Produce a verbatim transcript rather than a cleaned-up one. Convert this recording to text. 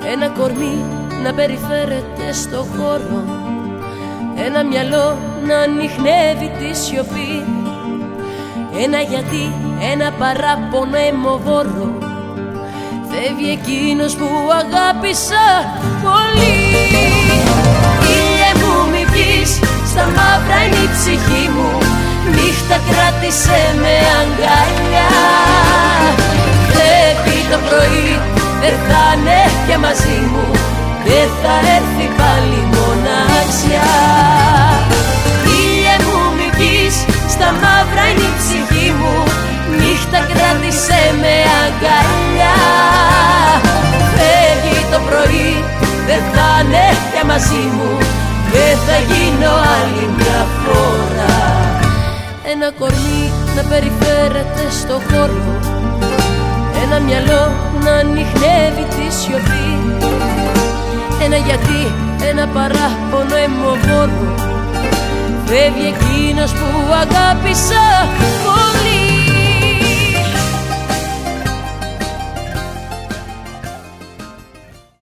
Ένα κορμί να περιφέρεται στο χώρο, ένα μυαλό να ανιχνεύει τη σιωπή, ένα γιατί, ένα παράπονο αιμοβόρο. Φεύγει εκείνος που αγάπησα πολύ. Ήλιε μου μη βγεις, στα μαύρα είναι η ψυχή μου, νύχτα κράτησε με αγκαλιά. Φεύγει το πρωί, δεν θα είναι πια μαζί μου, δεν θα έρθει πάλι μοναξιά. Ήλιε μου μη βγεις, στα μαύρα είναι η ψυχή μου, νύχτα κράτησε με αγκαλιά. Φεύγει το πρωί, δεν θα είναι πια μαζί μου, δεν θα γίνω άλλη μια φορά. Ένα κορμί να περιφέρεται στο χώρο, ένα μυαλό να ανιχνεύει τη σιωπή, ένα γιατί, ένα παράπονο αιμοβόρο. Φεύγει εκείνος που αγάπησα.